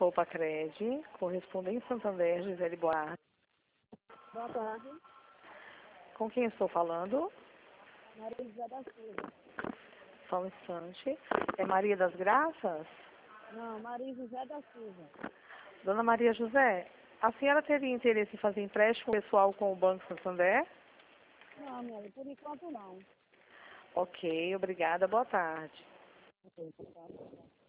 Alô Pacred, correspondente Santander, Gisele Boar. Boa tarde. Com quem estou falando? Maria José da Silva. Só um instante. É Maria das Graças? Não, Maria José da Silva. Dona Maria José, a senhora teria interesse em fazer empréstimo pessoal com o Banco Santander? Não, minha, por enquanto não. Ok, obrigada. Boa tarde. Ok, boa tarde.